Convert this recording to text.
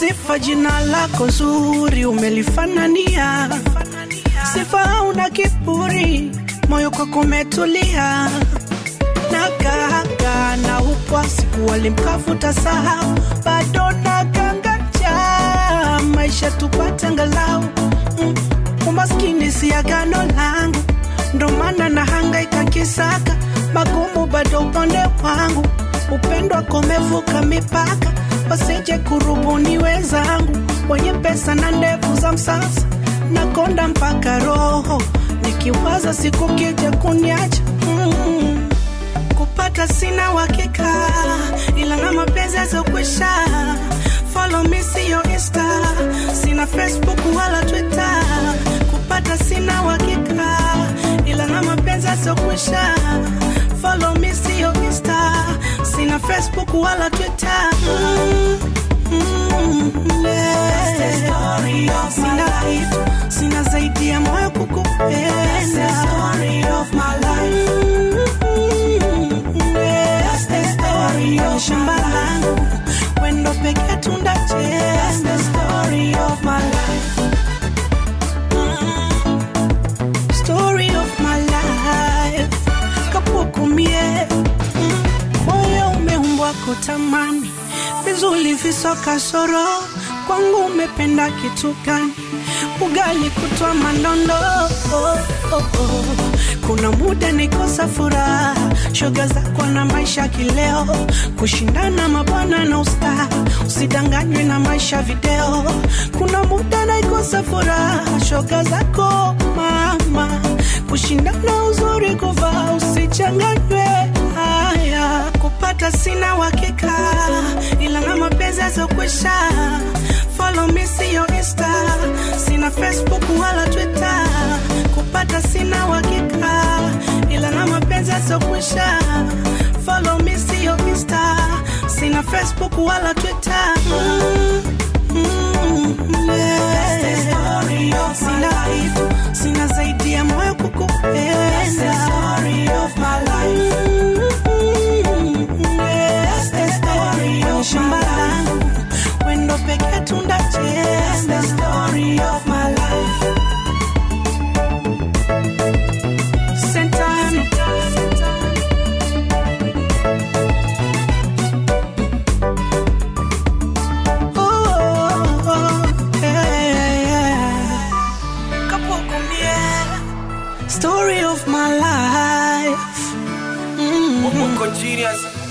Sifa jina lako zuri umelifanania, sifa una kiburi, moyo kwako umetulia. Nagaga na upwa siku walimkafuta sahau, bado nagangaja maisha tupate angalau. Umaskini si agano langu, ndo maana nahangaika kisaka, magumu bado upande wangu. Upendo wako umevuka mipaka, wasije kurubuni wenzangu, wenye pesa na ndevu za msasa. Nakonda mpaka roho, nikiwaza siku kija kuniacha. Kupata sina uhakika, ila na mapenzi yazokwisha. Follow me see your Insta, sina Facebook wala Twitter. Kupata sina uhakika, ila na mapenzi yazokwisha. Follow me see your Insta, sina Facebook wala Twitter. That's the story of my life. Sina zaidi ya moyo kukupenda. That's the story of my life. That's the story of my life. Wendo peke tundache. That's the story of my life. Story of my life. Kapukumie. Moyo umeumbwa kutamani, vizuri visoka soro. Kwangu umependa kitu gani? Ugali kutwa mandondo. Kuna muda nikosa furaha, shoga zako na maisha kileo. Kushindana mabwana na usta, usidanganywe na maisha video. Kuna muda nikosa furaha, shoga zako mama. Kushindana uzuri kuvaa, usichanganywe haya. Kupata sina uhakika, ila na mapenzi yazokwisha. Follow me see your Insta, sina Facebook wala Twitter. Kupata sina uhakika, ila na mapenzi yazokwisha. Follow me see your Insta, sina Facebook wala Twitter. That's the story of my life. Sina zaidi ya moyo kukupenda. That's the story of my life. That's the story of my life. Wendo peke tundache. That's the story of my life. Sentano. Story of my life. Genius.